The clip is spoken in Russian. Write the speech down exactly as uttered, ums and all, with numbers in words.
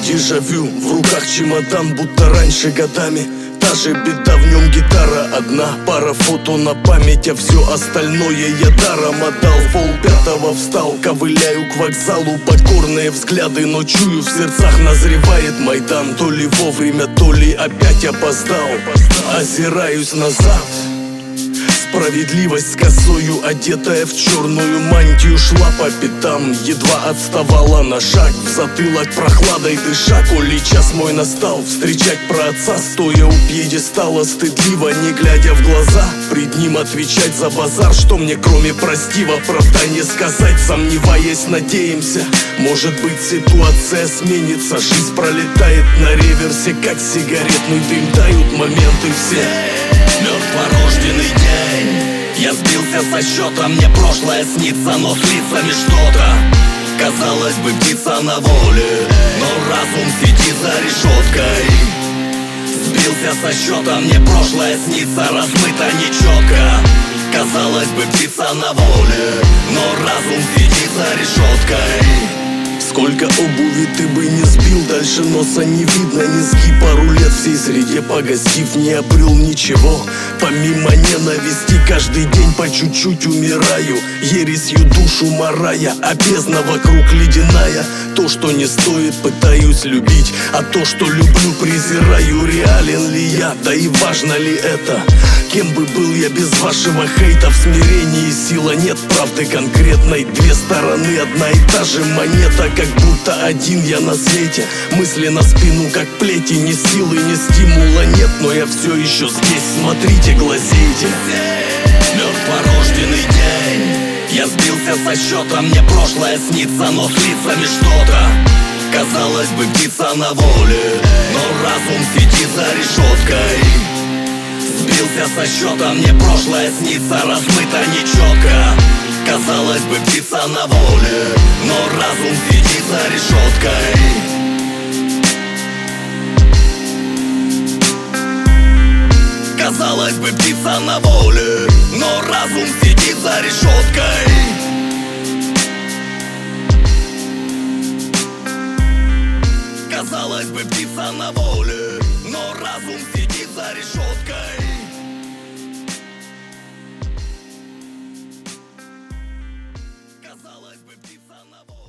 дежавю, в руках чемодан, будто раньше годами. Та же беда, в нем гитара одна, пара фото на память, а все остальное я даром отдал. Полпятого встал, ковыляю к вокзалу, покорные взгляды, но чую, в сердцах назревает Майдан. То ли вовремя, то ли опять опоздал. Озираюсь назад, справедливость с косою, одетая в черную мантию, шла по пятам, едва отставала на шаг. В затылок прохладой дыша, коли час мой настал, встречать праотца, стоя у пьедестала, стыдливо, не глядя в глаза, пред ним отвечать за базар. Что мне, кроме прости, в оправдание сказать? Сомневаясь, надеемся, может быть, ситуация сменится. Жизнь пролетает на реверсе, как сигаретный дым, тают моменты все. Мертворожденный день, я сбился со счета, мне прошлое снится, но с лицами что-то. Казалось бы, птица на воле, но разум сидит за решеткой. Сбился со счета, мне прошлое снится, размыто нечетко. Казалось бы, птица на воле, но разум сидит за решеткой. Сколько обуви ты бы не сбил, дальше носа не видно низги. Пару лет всей среде погостив, не обрел ничего. Помимо ненависти, каждый день по чуть-чуть умираю, ересью душу морая, а бездна вокруг ледяная. То, что не стоит, пытаюсь любить, а то, что люблю, презираю. Реален ли я, да и важно ли это? Кем бы был я без вашего хейта? В смирении сила, нет правды конкретной. Две стороны, одна и та же монета, как будто один я на свете. Мысли на спину, как плети, ни силы, ни стимула нет, но я все еще здесь, смотрите, глазейте. Мертворожденный день, я сбился со счета, мне прошлое снится, но с лицами что-то. Казалось бы, птица на воле, но разум сидит за решеткой. Сбился со счета, мне прошлое снится, размыто нечетко. Казалось бы, птица на воле, но разум сидит за решеткой. Казалось бы, птица на воле, но разум сидит за решеткой. Казалось бы, птица на воле, но разум сидит за решеткой. Казалось бы, птица на воле.